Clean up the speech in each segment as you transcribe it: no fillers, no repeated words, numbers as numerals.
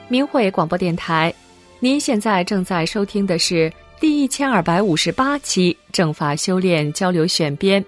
明慧广播电台，您现在正在收听的是第1258期正法修炼交流选编。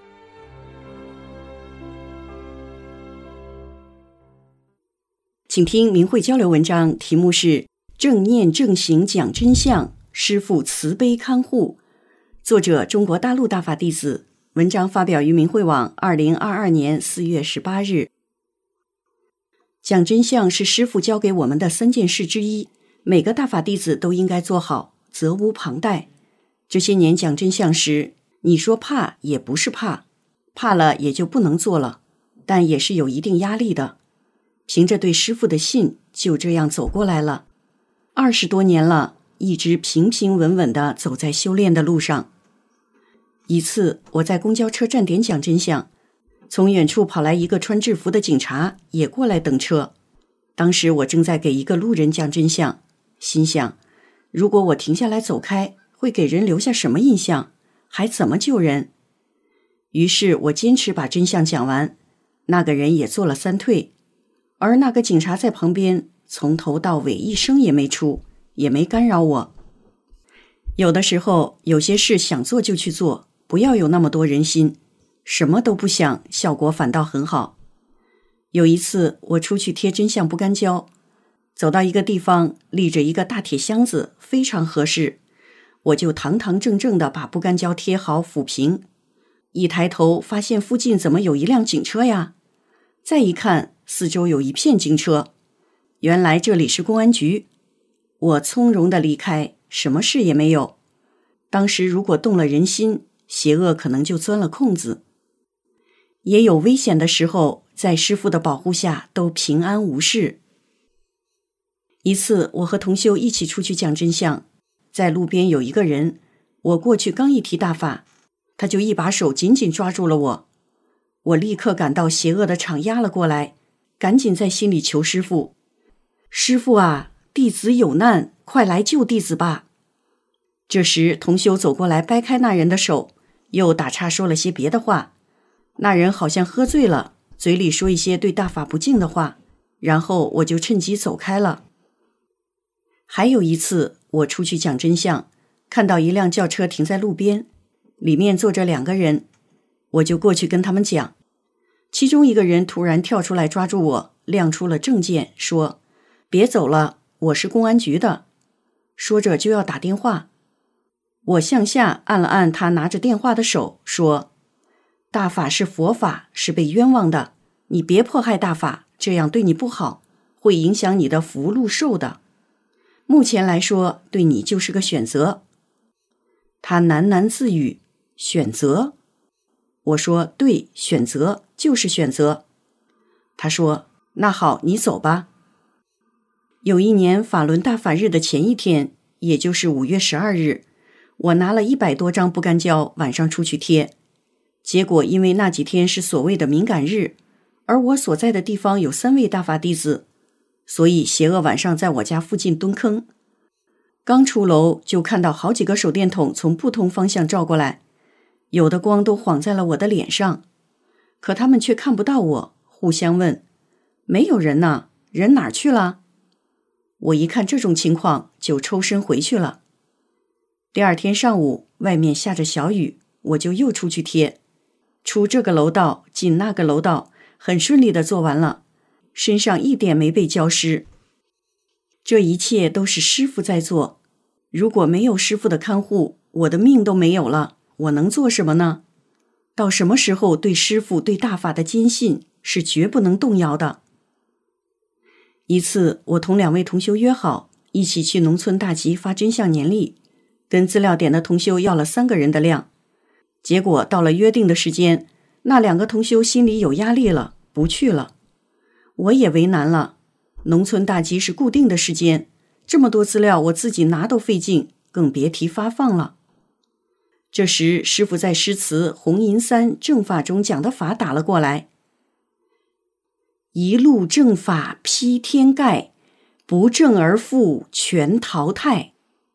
请听明慧交流文章，题目是正念正行讲真相，师父慈悲看护，作者中国大陆大法弟子，文章发表于明慧网2022年4月18日。讲真相是师父教给我们的3件事之一，每个大法弟子都应该做好，责无旁贷。这些年讲真相时，你说怕也不是怕，怕了也就不能做了，但也是有一定压力的。凭着对师父的信，就这样走过来了。20多年了，一直平平稳稳地走在修炼的路上。一次，我在公交车站点讲真相，从远处跑来一个穿制服的警察，也过来等车。当时我正在给一个路人讲真相，心想，如果我停下来走开，会给人留下什么印象？还怎么救人？于是我坚持把真相讲完，那个人也做了3退，而那个警察在旁边从头到尾一声也没出，也没干扰我。有的时候，有些事想做就去做，不要有那么多人心，什么都不想，效果反倒很好。有一次，我出去贴真相不干胶，走到一个地方，立着一个大铁箱子，非常合适，我就堂堂正正地把不干胶贴好抚平。一抬头发现附近怎么有一辆警车呀？再一看，四周有一片警车，原来这里是公安局。我从容地离开，什么事也没有。当时如果动了人心，邪恶可能就钻了空子。也有危险的时候，在师父的保护下都平安无事。一次，我和同修一起出去讲真相，在路边有一个人，我过去刚一提大法，他就一把手紧紧抓住了我。我立刻感到邪恶的场压了过来，赶紧在心里求师父，师父啊，弟子有难，快来救弟子吧。这时同修走过来掰开那人的手，又打岔说了些别的话。那人好像喝醉了，嘴里说一些对大法不敬的话，然后我就趁机走开了。还有一次，我出去讲真相，看到一辆轿车停在路边，里面坐着2个人，我就过去跟他们讲。其中一个人突然跳出来抓住我，亮出了证件，说别走了，我是公安局的。说着就要打电话。我向下按了按他拿着电话的手，说大法是佛法，是被冤枉的，你别迫害大法，这样对你不好，会影响你的福禄寿的。目前来说，对你就是个选择。他喃喃自语，选择？我说对，选择就是选择。他说那好，你走吧。有一年法轮大法日的前一天，也就是5月12日，我拿了100多张不干胶，晚上出去贴。结果因为那几天是所谓的敏感日，而我所在的地方有3位大法弟子，所以邪恶晚上在我家附近蹲坑。刚出楼就看到好几个手电筒从不同方向照过来，有的光都晃在了我的脸上，可他们却看不到我，互相问没有人呢，人哪儿去了？我一看这种情况，就抽身回去了。第2天上午，外面下着小雨，我就又出去贴，出这个楼道进那个楼道，很顺利地做完了，身上一点没被浇湿。这一切都是师父在做，如果没有师父的看护，我的命都没有了，我能做什么呢？到什么时候对师父对大法的坚信是绝不能动摇的。一次，我同2位同修约好，一起去农村大集发真相年历，跟资料点的同修要了3个人的量。结果到了约定的时间，那2个同修心里有压力了，不去了。我也为难了，农村大集是固定的时间，这么多资料我自己拿都费劲，更别提发放了。这时师父在诗词《红银三正法》中讲的法打了过来，一路正法披天盖，不正而复全淘汰。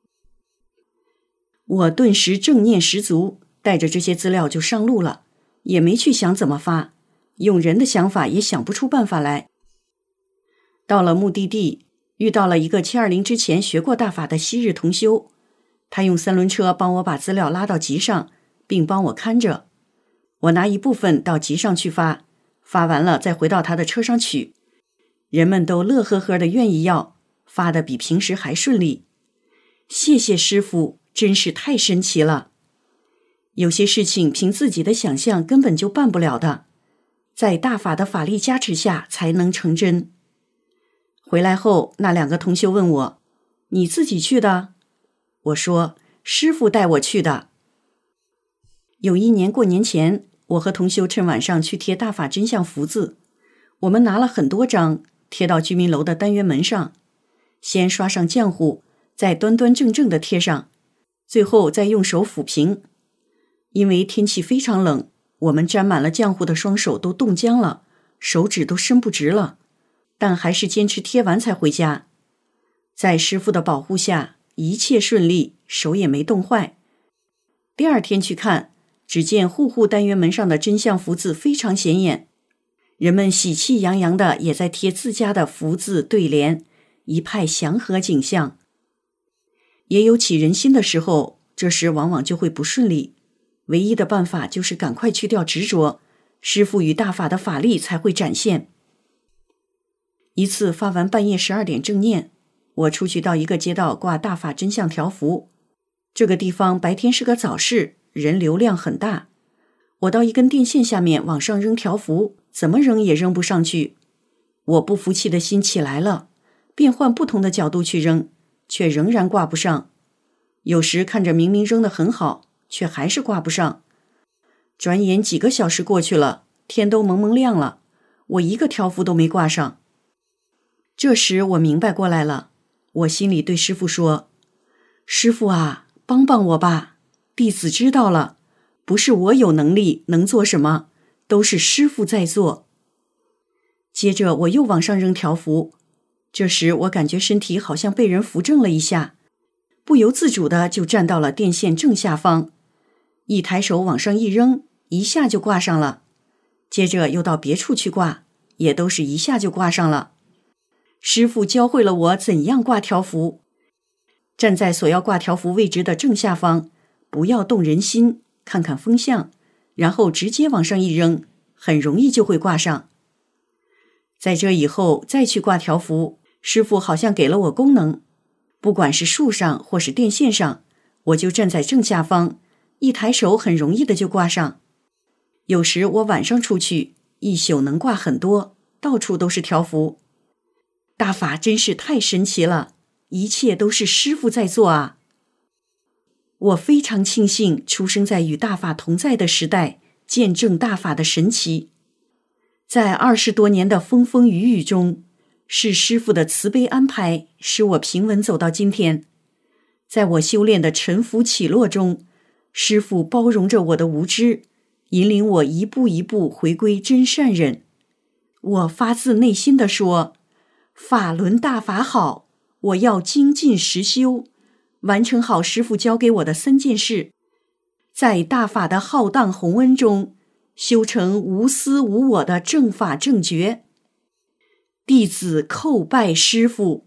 我顿时正念十足，带着这些资料就上路了，也没去想怎么发，用人的想法也想不出办法来。到了目的地， 遇到了一个720之前学过大法的昔日同修，他用3轮车帮我把资料拉到集上，并帮我看着。我拿一部分到集上去发，发完了再回到他的车上取。人们都乐呵呵的愿意要，发的比平时还顺利。谢谢师父，真是太神奇了。有些事情凭自己的想象根本就办不了的，在大法的法力加持下才能成真。回来后，那2个同修问我，你自己去的？我说，师父带我去的。有一年过年前，我和同修趁晚上去贴大法真相福字，我们拿了很多张，贴到居民楼的单元门上，先刷上浆糊，再端端正正的贴上，最后再用手抚平。因为天气非常冷，我们沾满了浆糊的双手都冻僵了，手指都伸不直了，但还是坚持贴完才回家。在师父的保护下，一切顺利，手也没冻坏。第2天去看，只见户户单元门上的真相福字非常显眼，人们喜气洋洋的也在贴自家的福字对联，一派祥和景象。也有起人心的时候，这时往往就会不顺利，唯一的办法就是赶快去掉执着，师父与大法的法力才会展现。一次发完半夜12点正念，我出去到一个街道挂大法真相条幅。这个地方白天是个早市，人流量很大。我到一根电线下面往上扔条幅，怎么扔也扔不上去。我不服气的心起来了，便换不同的角度去扔，却仍然挂不上。有时看着明明扔得很好，却还是挂不上。转眼几个小时过去了，天都蒙蒙亮了，我一个条幅都没挂上。这时我明白过来了，我心里对师父说，师父啊，帮帮我吧，弟子知道了，不是我有能力能做什么，都是师父在做。接着我又往上扔条幅，这时我感觉身体好像被人扶正了一下，不由自主的就站到了电线正下方，一抬手往上一扔，一下就挂上了。接着又到别处去挂，也都是一下就挂上了。师父教会了我怎样挂条幅，站在所要挂条幅位置的正下方，不要动人心，看看风向，然后直接往上一扔，很容易就会挂上。在这以后再去挂条幅，师父好像给了我功能，不管是树上或是电线上，我就站在正下方，一抬手很容易的就挂上。有时我晚上出去，一宿能挂很多，到处都是条幅。大法真是太神奇了，一切都是师父在做啊！我非常庆幸出生在与大法同在的时代，见证大法的神奇。在20多年的风风雨雨中，是师父的慈悲安排，使我平稳走到今天。在我修炼的沉浮起落中，师父包容着我的无知，引领我一步一步回归真善忍。我发自内心地说，法轮大法好，我要精进实修，完成好师父教给我的3件事，在大法的浩荡宏恩中，修成无私无我的正法正觉。弟子叩拜师父。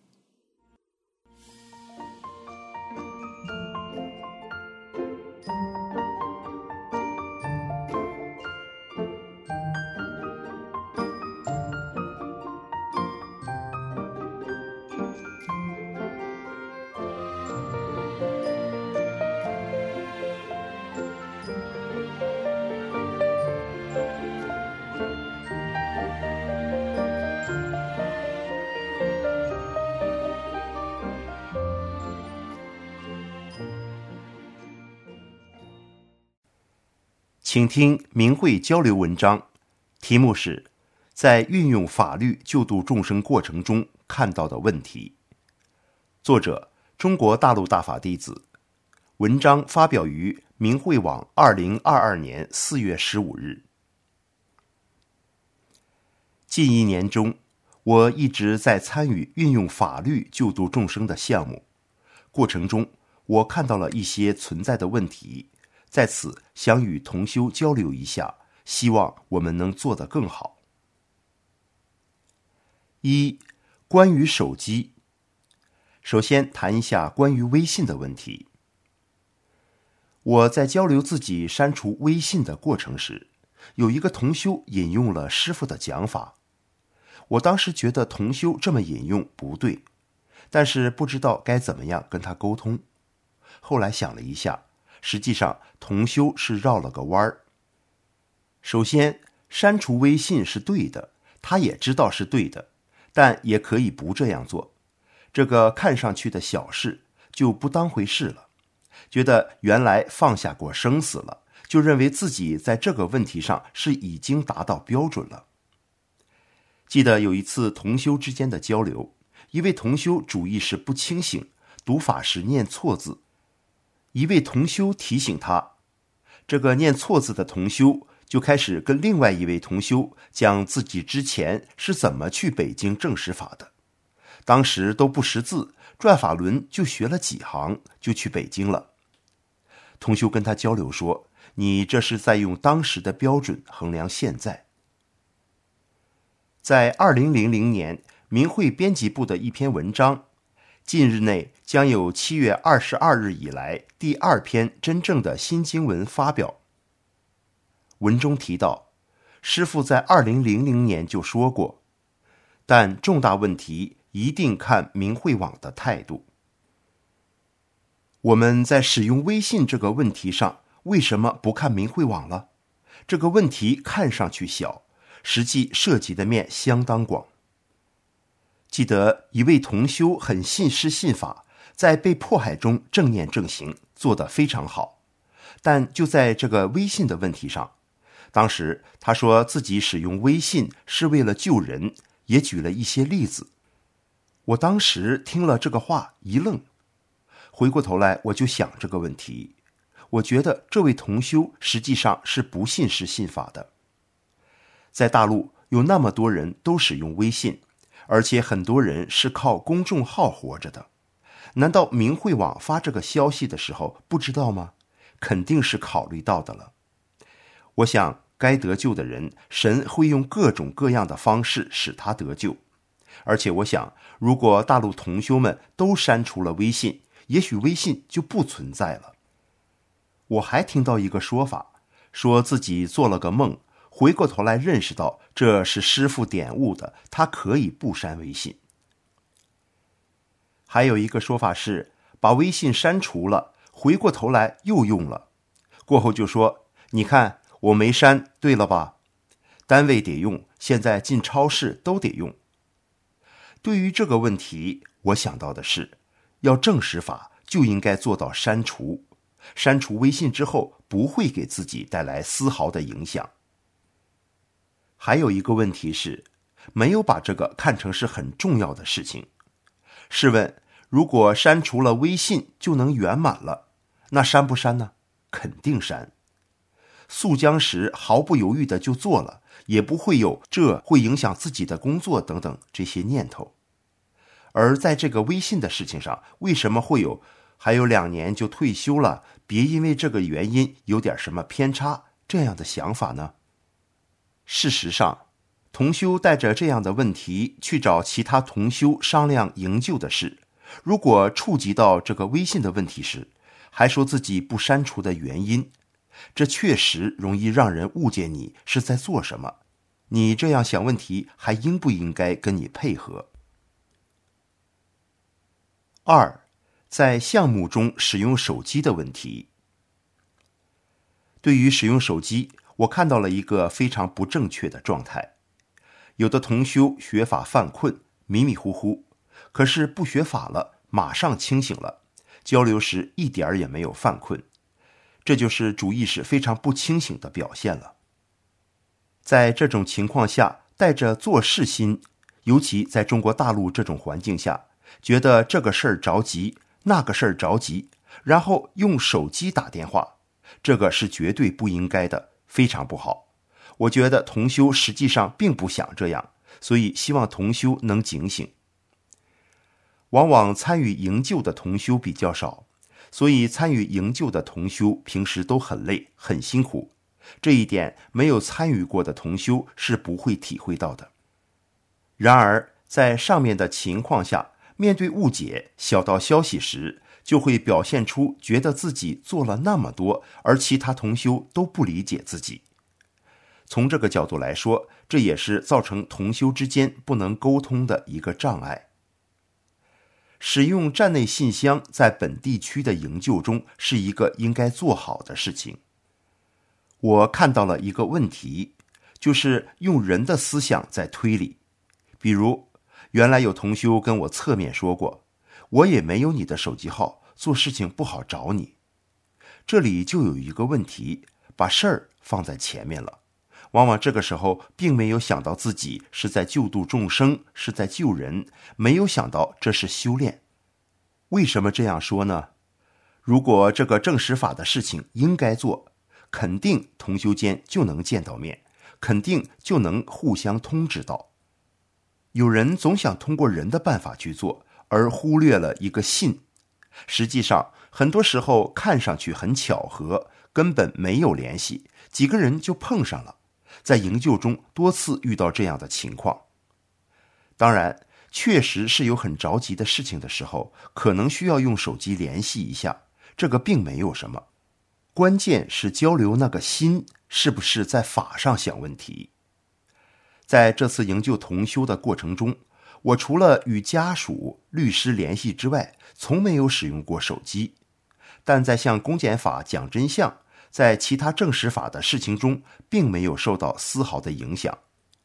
请听明慧交流文章，题目是在运用法律救度众生过程中看到的问题。作者：中国大陆大法弟子。文章发表于明慧网2022年4月15日。近1年中，我一直在参与运用法律救度众生的项目，过程中我看到了一些存在的问题，在此想与同修交流一下，希望我们能做得更好。1. 关于手机， 首先谈一下关于微信的问题。我在交流自己删除微信的过程时，有一个同修引用了师父的讲法。我当时觉得同修这么引用不对，但是不知道该怎么样跟他沟通。后来想了一下，实际上同修是绕了个弯儿。首先，删除微信是对的，他也知道是对的，但也可以不这样做。这个看上去的小事就不当回事了，觉得原来放下过生死了，就认为自己在这个问题上是已经达到标准了。记得有一次同修之间的交流，一位同修主意识不清醒，读法时念错字。一位同修提醒他，这个念错字的同修就开始跟另外一位同修讲自己之前是怎么去北京证实法的。当时都不识字，转法轮就学了几行，就去北京了。同修跟他交流说，你这是在用当时的标准衡量现在。在2000年明慧编辑部的一篇文章，近日内将有7月22日以来第2篇真正的新经文发表。文中提到，师父在2000年就说过，但重大问题一定看明慧网的态度。我们在使用微信这个问题上，为什么不看明慧网了？这个问题看上去小，实际涉及的面相当广。记得一位同修很信师信法，在被迫害中正念正行，做得非常好。但就在这个微信的问题上，当时他说自己使用微信是为了救人，也举了一些例子。我当时听了这个话一愣，回过头来我就想这个问题，我觉得这位同修实际上是不信师信法的。在大陆有那么多人都使用微信，而且很多人是靠公众号活着的，难道明慧网发这个消息的时候不知道吗？肯定是考虑到的了。我想该得救的人，神会用各种各样的方式使他得救。而且我想，如果大陆同修们都删除了微信，也许微信就不存在了。我还听到一个说法，说自己做了个梦，回过头来认识到这是师父点悟的，他可以不删微信。还有一个说法是，把微信删除了，回过头来又用了，过后就说，你看我没删，对了吧？单位得用，现在进超市都得用。对于这个问题，我想到的是，要证实法就应该做到删除。删除微信之后，不会给自己带来丝毫的影响。还有一个问题是，没有把这个看成是很重要的事情。试问，如果删除了微信就能圆满了，那删不删呢？肯定删。速江时毫不犹豫的就做了，也不会有这会影响自己的工作等等这些念头。而在这个微信的事情上，为什么会有还有2年就退休了，别因为这个原因有点什么偏差这样的想法呢？事实上，同修带着这样的问题去找其他同修商量营救的事，如果触及到这个微信的问题时，还说自己不删除的原因，这确实容易让人误解你是在做什么。你这样想问题，还应不应该跟你配合？2，在项目中使用手机的问题。对于使用手机，我看到了一个非常不正确的状态。有的同修学法犯困，迷迷糊糊，可是不学法了，马上清醒了，交流时一点也没有犯困，这就是主意识非常不清醒的表现了。在这种情况下，带着做事心，尤其在中国大陆这种环境下，觉得这个事儿着急，那个事儿着急，然后用手机打电话，这个是绝对不应该的，非常不好。我觉得同修实际上并不想这样，所以希望同修能警醒。往往参与营救的同修比较少，所以参与营救的同修平时都很累很辛苦，这一点没有参与过的同修是不会体会到的。然而在上面的情况下， 面对误解、小道消息时，就会表现出觉得自己做了那么多，而其他同修都不理解自己。从这个角度来说，这也是造成同修之间不能沟通的一个障碍。使用站内信箱在本地区的营救中是一个应该做好的事情。我看到了一个问题，就是用人的思想在推理。比如，原来有同修跟我侧面说过，我也没有你的手机号，做事情不好找你。这里就有一个问题，把事儿放在前面了。往往这个时候并没有想到自己是在救度众生，是在救人，没有想到这是修炼。为什么这样说呢？如果这个证实法的事情应该做，肯定同修间就能见到面，肯定就能互相通知到。有人总想通过人的办法去做，而忽略了一个信。实际上，很多时候看上去很巧合，根本没有联系，几个人就碰上了。在营救中多次遇到这样的情况。当然，确实是有很着急的事情的时候，可能需要用手机联系一下，这个并没有什么。关键是交流那个心是不是在法上想问题。在这次营救同修的过程中，我除了与家属、律师联系之外，从没有使用过手机。但在向公检法讲真相，在其他证实法的事情中，并没有受到丝毫的影响。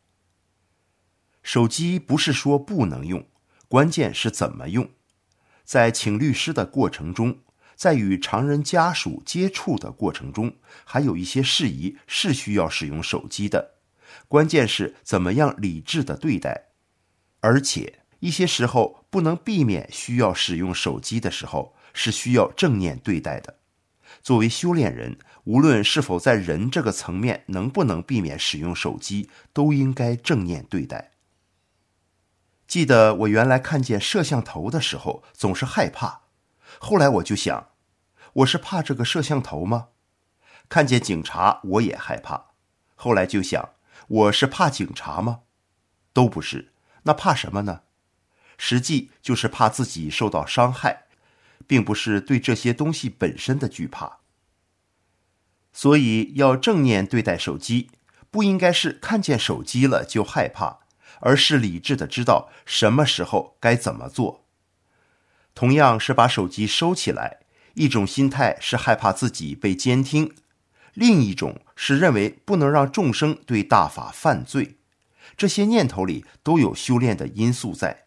手机不是说不能用，关键是怎么用。在请律师的过程中，在与常人家属接触的过程中，还有一些事宜是需要使用手机的，关键是怎么样理智的对待。而且一些时候不能避免需要使用手机的时候，是需要正念对待的。作为修炼人，无论是否在人这个层面能不能避免使用手机，都应该正念对待。记得我原来看见摄像头的时候总是害怕，后来我就想，我是怕这个摄像头吗？看见警察我也害怕，后来就想，我是怕警察吗？都不是，那怕什么呢？实际就是怕自己受到伤害，并不是对这些东西本身的惧怕。所以要正念对待手机，不应该是看见手机了就害怕，而是理智的知道什么时候该怎么做。同样是把手机收起来，一种心态是害怕自己被监听，另一种是认为不能让众生对大法犯罪。这些念头里都有修炼的因素在。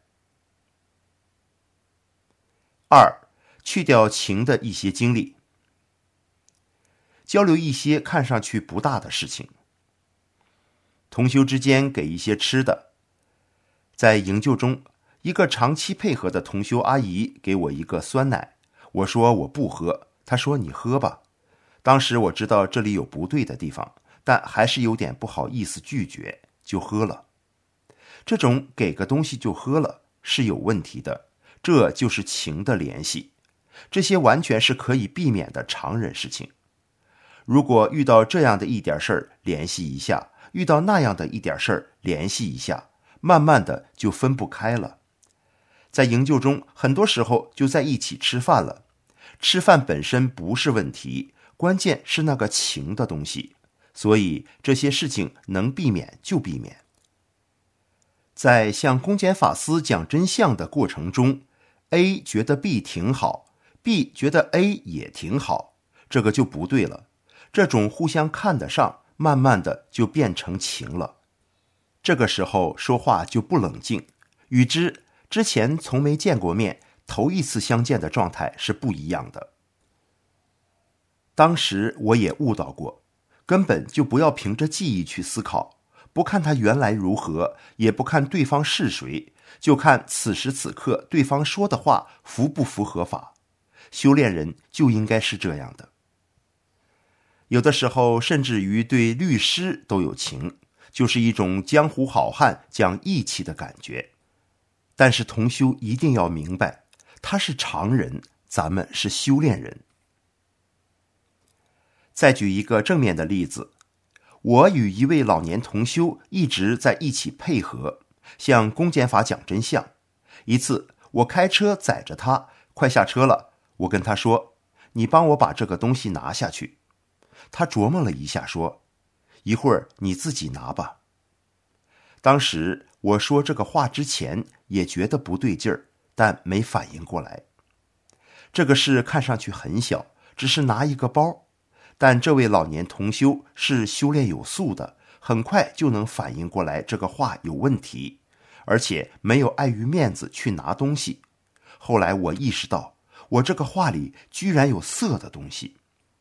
二，去掉情的一些经历，交流一些看上去不大的事情。同修之间给一些吃的。在营救中，一个长期配合的同修阿姨给我一个酸奶，我说我不喝，她说你喝吧。当时我知道这里有不对的地方，但还是有点不好意思拒绝，就喝了。这种给个东西就喝了是有问题的，这就是情的联系。这些完全是可以避免的常人事情。如果遇到这样的一点事儿，联系一下，遇到那样的一点事儿，联系一下，慢慢的就分不开了。在营救中，很多时候就在一起吃饭了。吃饭本身不是问题，关键是那个情的东西，所以这些事情能避免就避免。在向公检法师讲真相的过程中， A 觉得 B 挺好， B 觉得 A 也挺好，这个就不对了。这种互相看得上，慢慢的就变成情了。这个时候说话就不冷静，与之前从没见过面，头一次相见的状态是不一样的。当时我也悟到过，根本就不要凭着记忆去思考，不看他原来如何，也不看对方是谁，就看此时此刻对方说的话符不符合法。修炼人就应该是这样的。有的时候甚至于对律师都有情，就是一种江湖好汉讲义气的感觉。但是同修一定要明白，他是常人，咱们是修炼人。再举一个正面的例子，我与一位老年同修一直在一起配合，向公检法讲真相。一次我开车载着他，快下车了，我跟他说，你帮我把这个东西拿下去。他琢磨了一下说，一会儿你自己拿吧。当时我说这个话之前也觉得不对劲儿，但没反应过来。这个事看上去很小，只是拿一个包，但这位老年同修是修炼有素的，很快就能反应过来这个话有问题，而且没有碍于面子去拿东西。后来我意识到，我这个话里居然有色的东西。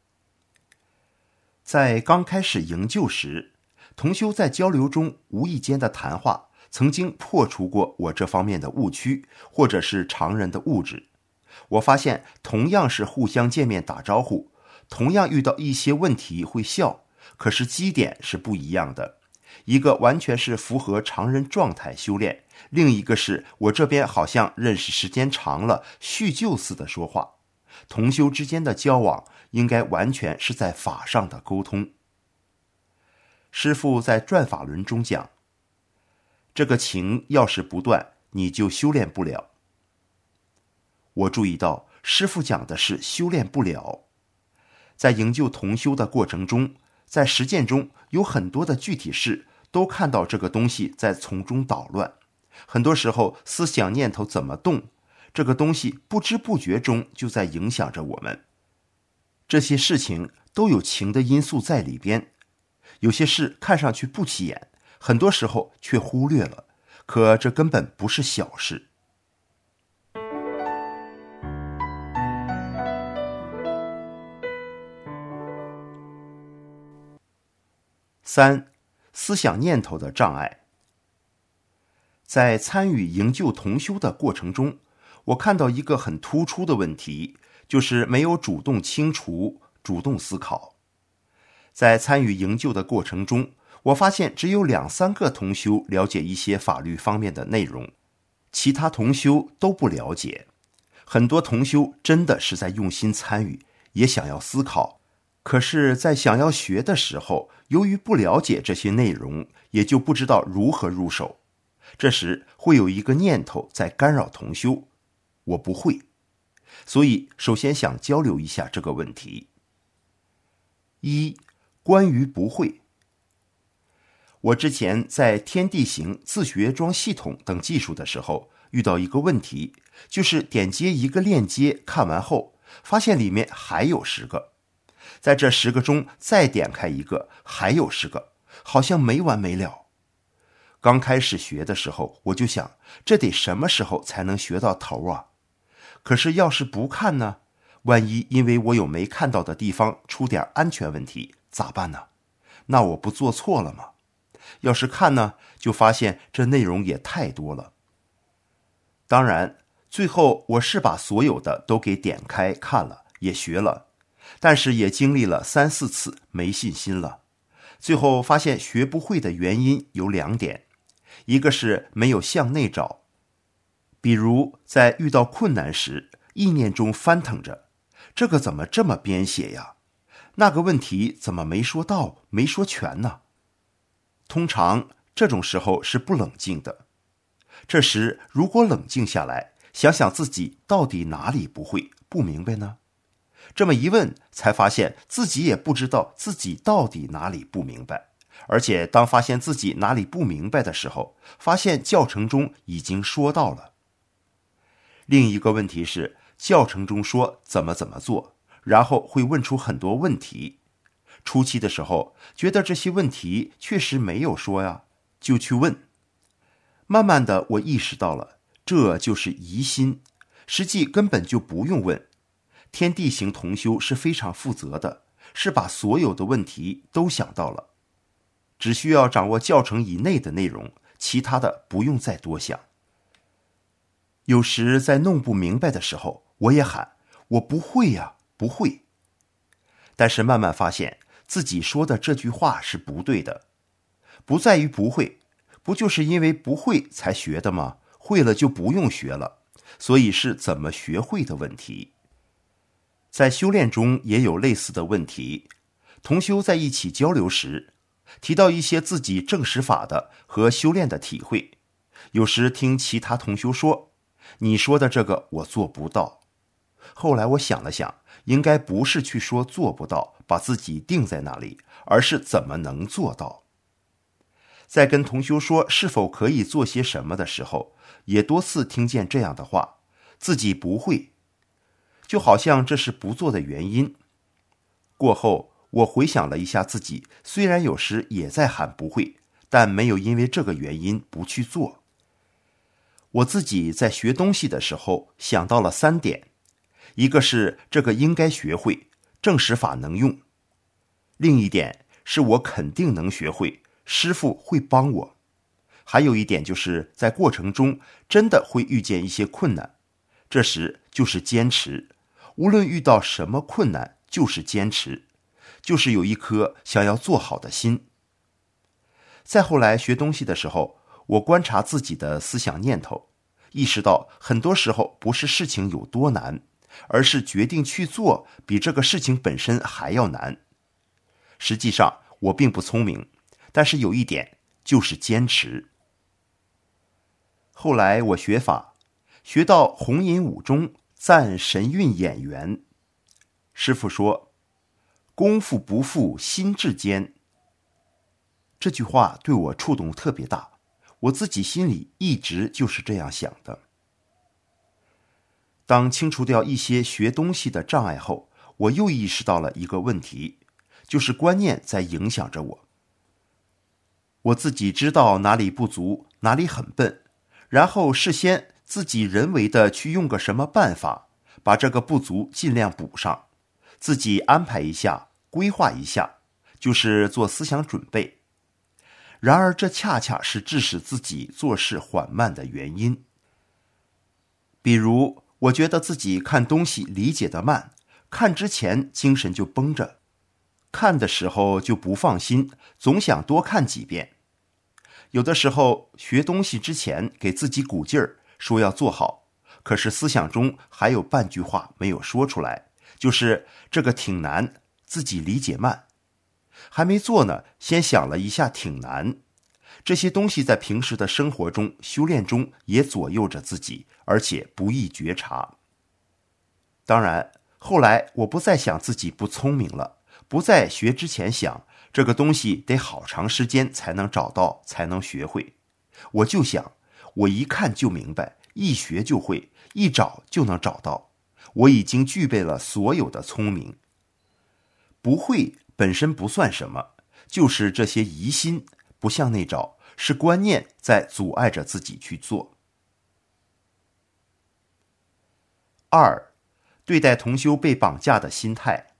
在刚开始营救时，同修在交流中无意间的谈话曾经破除过我这方面的误区，或者是常人的误指。我发现同样是互相见面打招呼，同样遇到一些问题会笑，可是基点是不一样的。一个完全是符合常人状态修炼，另一个是我这边好像认识时间长了，叙旧似的说话。同修之间的交往应该完全是在法上的沟通。师父在转法轮中讲，这个情要是不断，你就修炼不了。我注意到师父讲的是修炼不了。在营救同修的过程中，在实践中有很多的具体事都看到这个东西在从中捣乱，很多时候思想念头怎么动，这个东西不知不觉中就在影响着我们。这些事情都有情的因素在里边，有些事看上去不起眼，很多时候却忽略了，可这根本不是小事。3. 思想念头的障碍。在参与营救同修的过程中，我看到一个很突出的问题，就是没有主动清除、主动思考。在参与营救的过程中，我发现只有2-3个同修了解一些法律方面的内容，其他同修都不了解。很多同修真的是在用心参与，也想要思考，可是在想要学的时候，由于不了解这些内容，也就不知道如何入手。这时会有一个念头在干扰同修，我不会。所以首先想交流一下这个问题。1. 关于不会。我之前在天地行、自学装系统等技术的时候，遇到一个问题，就是点击一个链接看完后，发现里面还有10个，在这10个中再点开一个，还有10个，好像没完没了。刚开始学的时候，我就想，这得什么时候才能学到头啊？可是要是不看呢？万一因为我有没看到的地方出点安全问题，咋办呢？那我不做错了吗？要是看呢，就发现这内容也太多了。当然，最后我是把所有的都给点开看了，也学了，但是也经历了3-4次，没信心了。最后发现学不会的原因有2点，一个是没有向内找，比如在遇到困难时，意念中翻腾着，这个怎么这么编写呀？那个问题怎么没说到，没说全呢？通常这种时候是不冷静的。这时如果冷静下来，想想自己到底哪里不会、不明白呢？这么一问，才发现自己也不知道自己到底哪里不明白。而且当发现自己哪里不明白的时候，发现教程中已经说到了。另一个问题是，教程中说怎么做，然后会问出很多问题。初期的时候，觉得这些问题确实没有说呀，就去问。慢慢的，我意识到了，这就是疑心，实际根本就不用问。天地行同修是非常负责的，是把所有的问题都想到了，只需要掌握教程以内的内容，其他的不用再多想。有时在弄不明白的时候，我也喊，我不会呀，不会。但是慢慢发现自己说的这句话是不对的，不在于不会，不就是因为不会才学的吗？会了就不用学了，所以是怎么学会的问题。在修炼中也有类似的问题，同修在一起交流时，提到一些自己证实法的和修炼的体会，有时听其他同修说， 你说的这个我做不到。后来我想了想，应该不是去说做不到，把自己定在那里，而是怎么能做到。在跟同修说是否可以做些什么的时候，也多次听见这样的话，自己不会，就好像这是不做的原因。过后我回想了一下自己，虽然有时也在喊不会，但没有因为这个原因不去做。我自己在学东西的时候想到了3点，一个是这个应该学会，正实法能用；另一点是我肯定能学会，师父会帮我；还有一点就是在过程中真的会遇见一些困难，这时就是坚持，无论遇到什么困难就是坚持，就是有一颗想要做好的心。再后来学东西的时候，我观察自己的思想念头，意识到很多时候不是事情有多难，而是决定去做比这个事情本身还要难。实际上我并不聪明，但是有一点就是坚持。后来我学法，学到弘引五中赞神韵演员，师父说功夫不负心智坚，这句话对我触动特别大，我自己心里一直就是这样想的。当清除掉一些学东西的障碍后，我又意识到了一个问题，就是观念在影响着我。我自己知道哪里不足，哪里很笨，然后事先自己人为的去用个什么办法，把这个不足尽量补上，自己安排一下，规划一下，就是做思想准备。然而这恰恰是致使自己做事缓慢的原因。比如我觉得自己看东西理解得慢，看之前精神就绷着，看的时候就不放心，总想多看几遍。有的时候学东西之前给自己鼓劲儿，说要做好，可是思想中还有半句话没有说出来，就是这个挺难，自己理解慢。还没做呢，先想了一下挺难。这些东西在平时的生活中、修炼中也左右着自己，而且不易觉察。当然，后来我不再想自己不聪明了，不再学之前想这个东西得好长时间才能找到，才能学会。我就想，我一看就明白，一学就会，一找就能找到。我已经具备了所有的聪明。不会本身不算什么，就是这些疑心不向内找，是观念在阻碍着自己去做。2. 对待同修被绑架的心态。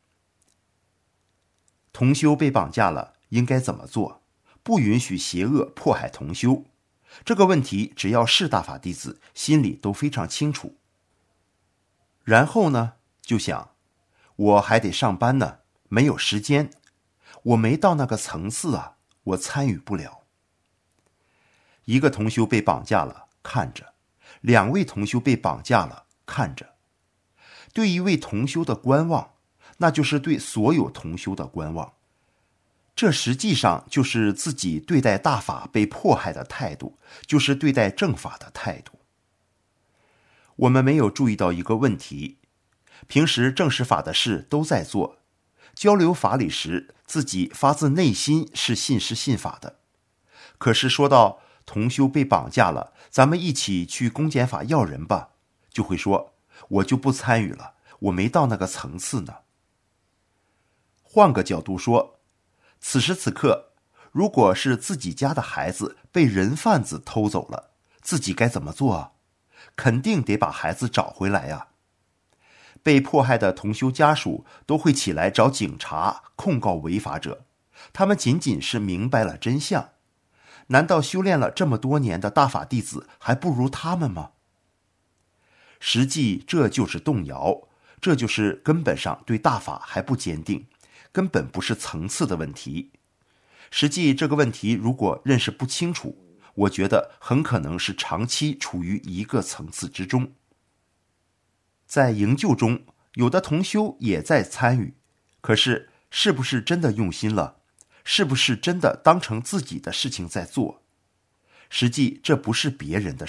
同修被绑架了，应该怎么做？不允许邪恶迫害同修。这个问题只要是大法弟子，心里都非常清楚。然后呢，就想，我还得上班呢，没有时间，我没到那个层次啊，我参与不了。一个同修被绑架了，看着；2位同修被绑架了，看着。对一位同修的观望，那就是对所有同修的观望。这实际上就是自己对待大法被迫害的态度，就是对待正法的态度。我们没有注意到一个问题，平时正实法的事都在做，交流法理时自己发自内心是信师信法的。可是说到同修被绑架了，咱们一起去公检法要人吧，就会说我就不参与了，我没到那个层次呢。换个角度说，此时此刻，如果是自己家的孩子被人贩子偷走了，自己该怎么做啊？肯定得把孩子找回来啊。被迫害的同修家属都会起来找警察控告违法者，他们仅仅是明白了真相。难道修炼了这么多年的大法弟子还不如他们吗？实际这就是动摇，这就是根本上对大法还不坚定，根本不是层次的问题。实际这个问题如果认识不清楚，我觉得很可能是长期处于一个层次之中。在营救中，有的同修也在参与，可是是不是真的用心了？是不是真的当成自己的事情在做？实际这不是别人的事，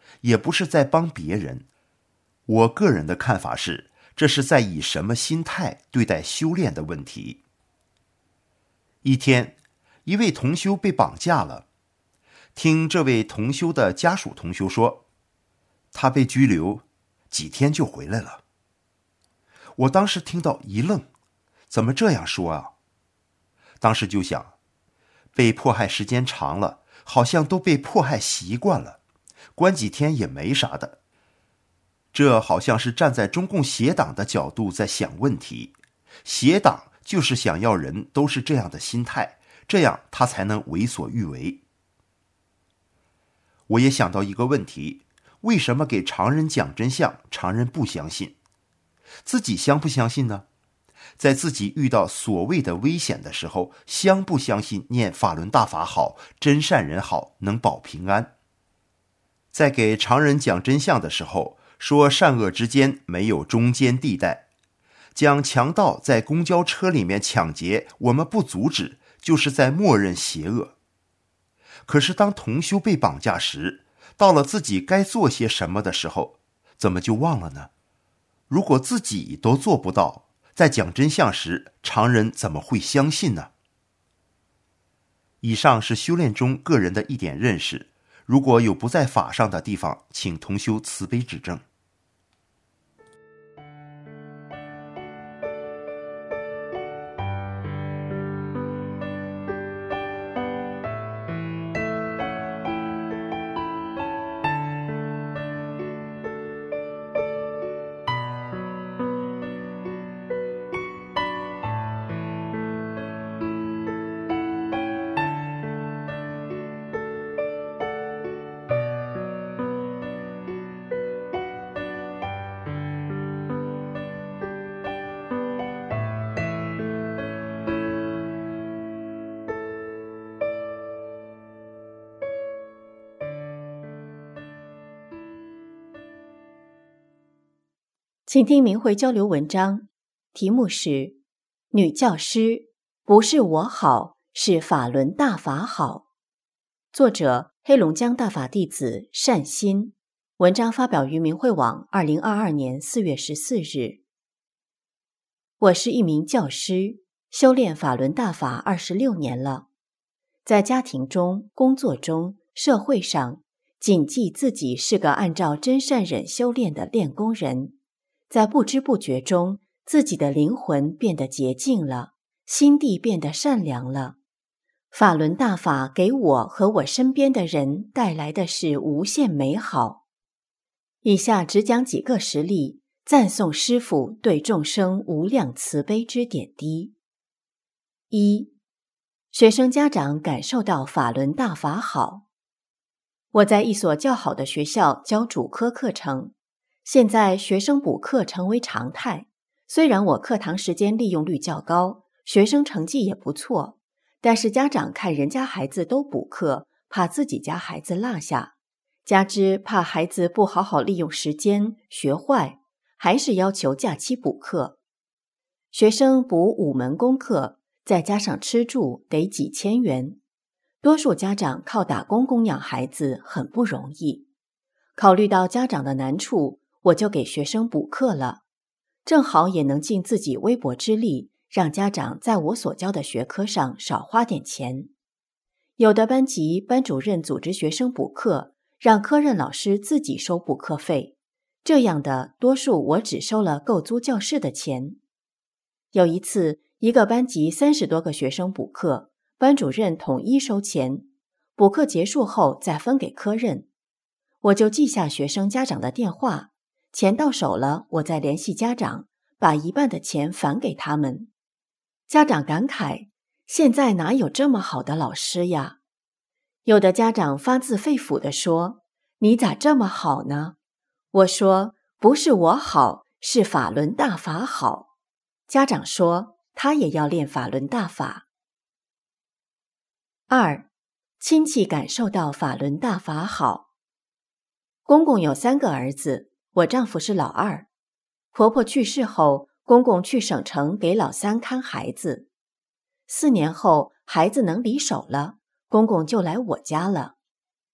也不是在帮别人。我个人的看法是，这是在以什么心态对待修炼的问题。一天，一位同修被绑架了。听这位同修的家属同修说，他被拘留几天就回来了。我当时听到一愣，怎么这样说啊？当时就想，被迫害时间长了，好像都被迫害习惯了，关几天也没啥的。这好像是站在中共邪党的角度在想问题，邪党就是想要人都是这样的心态，这样他才能为所欲为。我也想到一个问题，为什么给常人讲真相，常人不相信？自己相不相信呢？在自己遇到所谓的危险的时候，相不相信念法轮大法好，真善人好，能保平安？在给常人讲真相的时候，说善恶之间没有中间地带，讲强盗在公交车里面抢劫，我们不阻止，就是在默认邪恶。可是当同修被绑架时，到了自己该做些什么的时候，怎么就忘了呢？如果自己都做不到，在讲真相时，常人怎么会相信呢？以上是修炼中个人的一点认识，如果有不在法上的地方，请同修慈悲指正。 请听明慧交流文章，题目是女教师，不是我好，是法轮大法好。作者黑龙江大法弟子善心，文章发表于明慧网2022年4月14日。我是一名教师，修炼法轮大法26年了，在家庭中、工作中、社会上，谨记自己是个按照真善忍修炼的练功人。在不知不觉中，自己的灵魂变得洁净了，心地变得善良了。法轮大法给我和我身边的人带来的是无限美好。以下只讲几个实例，赞颂师父对众生无量慈悲之点滴。1. 学生家长感受到法轮大法好。我在一所较好的学校教主科课程，现在学生补课成为常态，虽然我课堂时间利用率较高，学生成绩也不错，但是家长看人家孩子都补课，怕自己家孩子落下，加之怕孩子不好好利用时间学坏，还是要求假期补课。学生补5门功课，再加上吃住得几千元，多数家长靠打工供养孩子很不容易。考虑到家长的难处，我就给学生补课了，正好也能尽自己微薄之力，让家长在我所教的学科上少花点钱。有的班级班主任组织学生补课，让科任老师自己收补课费，这样的多数我只收了够租教室的钱。有一次，一个班级30多个学生补课，班主任统一收钱，补课结束后再分给科任。我就记下学生家长的电话，钱到手了，我再联系家长，把一半的钱返给他们。家长感慨，现在哪有这么好的老师呀？有的家长发自肺腑地说，你咋这么好呢？我说，不是我好，是法轮大法好。家长说，他也要练法轮大法。2. 亲戚感受到法轮大法好。公公有3个儿子，我丈夫是老2。婆婆去世后，公公去省城给老3看孩子。4年后，孩子能离手了，公公就来我家了。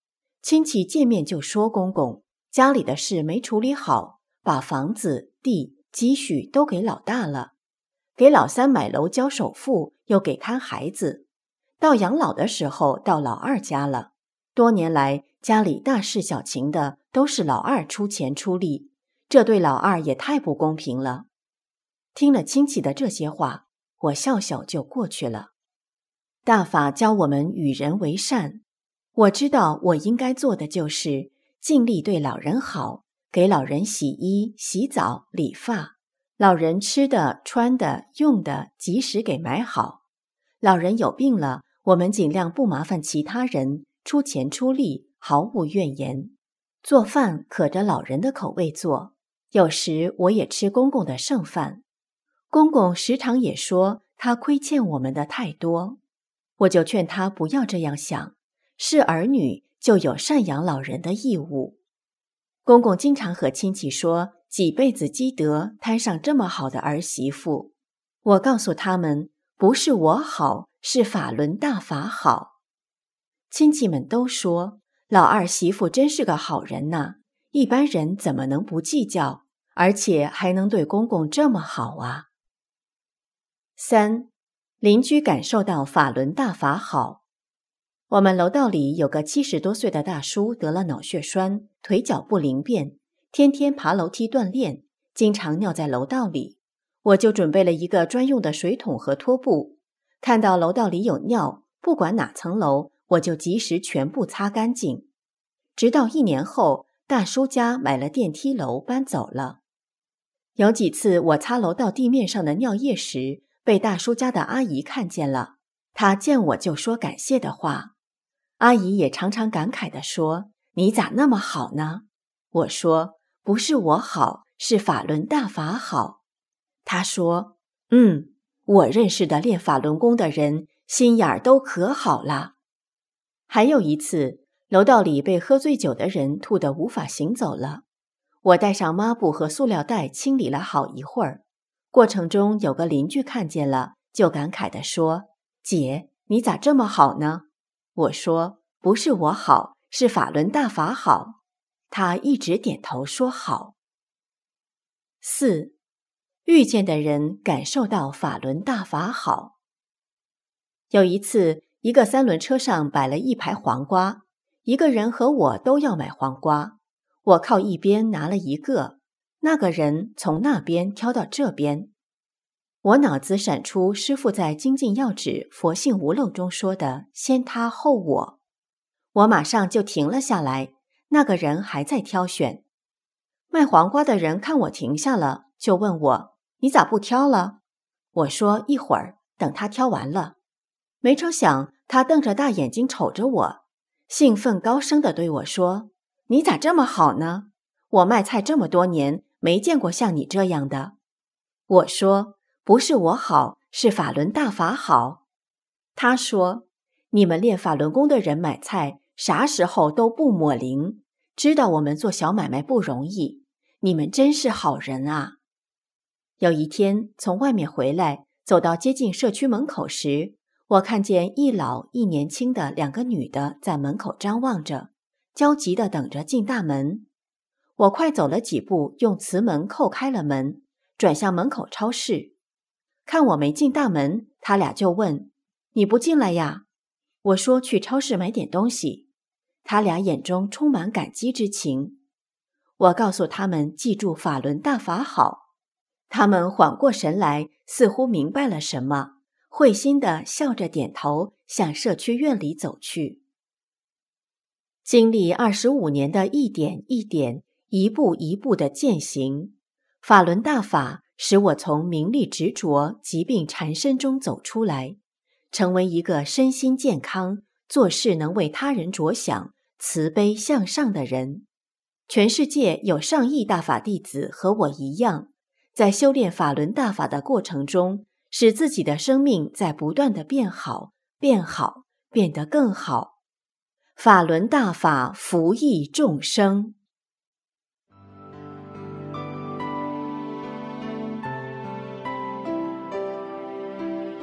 亲戚见面就说公公家里的事没处理好，把房子、地、积蓄都给老大了，给老三买楼交首付，又给看孩子，到养老的时候到老二家了。多年来家里大事小情的都是老二出钱出力，这对老二也太不公平了。听了亲戚的这些话，我笑笑就过去了。大法教我们与人为善，我知道我应该做的就是尽力对老人好，给老人洗衣、洗澡、理发，老人吃的、穿的、用的及时给买好。老人有病了，我们尽量不麻烦其他人，出钱出力，毫无怨言。做饭可着老人的口味做，有时我也吃公公的剩饭。公公时常也说他亏欠我们的太多，我就劝他不要这样想，是儿女就有赡养老人的义务。公公经常和亲戚说几辈子积德摊上这么好的儿媳妇，我告诉他们不是我好，是法轮大法好。亲戚们都说老二媳妇真是个好人呐，一般人怎么能不计较，而且还能对公公这么好啊。3. 邻居感受到法轮大法好。我们楼道里有个70多岁的大叔得了脑血栓，腿脚不灵便，天天爬楼梯锻炼，经常尿在楼道里。我就准备了一个专用的水桶和拖布，看到楼道里有尿，不管哪层楼，我就及时全部擦干净。直到1年后，大叔家买了电梯楼搬走了。有几次我擦楼道地面上的尿液时，被大叔家的阿姨看见了，她见我就说感谢的话。阿姨也常常感慨地说，你咋那么好呢？我说，不是我好，是法轮大法好。她说，我认识的练法轮功的人心眼儿都可好了。还有一次，楼道里被喝醉酒的人吐得无法行走了，我带上抹布和塑料袋清理了好一会儿。过程中有个邻居看见了，就感慨地说，姐，你咋这么好呢？我说，不是我好，是法轮大法好。他一直点头说好。4. 遇见的人感受到法轮大法好。有一次，一个3轮车上摆了一排黄瓜，一个人和我都要买黄瓜，我靠一边拿了一个，那个人从那边挑到这边。我脑子闪出师父在精进要旨佛性无漏中说的先他后我，我马上就停了下来，那个人还在挑选。卖黄瓜的人看我停下了，就问我，你咋不挑了？我说一会儿，等他挑完了。没成想他瞪着大眼睛瞅着我，兴奋高声地对我说，你咋这么好呢？我卖菜这么多年，没见过像你这样的。我说，不是我好，是法轮大法好。他说，你们练法轮功的人买菜，啥时候都不抹零，知道我们做小买卖不容易，你们真是好人啊。有一天从外面回来，走到接近社区门口时，我看见一老一年轻的2个女的在门口张望着，焦急地等着进大门。我快走了几步，用瓷门扣开了门，转向门口超市。看我没进大门，他俩就问，你不进来呀？我说去超市买点东西。他俩眼中充满感激之情。我告诉他们记住法轮大法好，他们缓过神来，似乎明白了什么，会心地笑着点头，向社区院里走去。经历25年的一点一点、一步一步的践行，法轮大法使我从名利执着、疾病缠身中走出来，成为一个身心健康、做事能为他人着想、慈悲向上的人。全世界有上亿大法弟子和我一样，在修炼法轮大法的过程中，使自己的生命在不断的变好、变好、变得更好。法轮大法福益众生。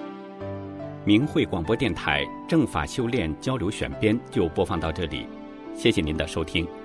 明慧广播电台正法修炼交流选编就播放到这里， 谢谢您的收听。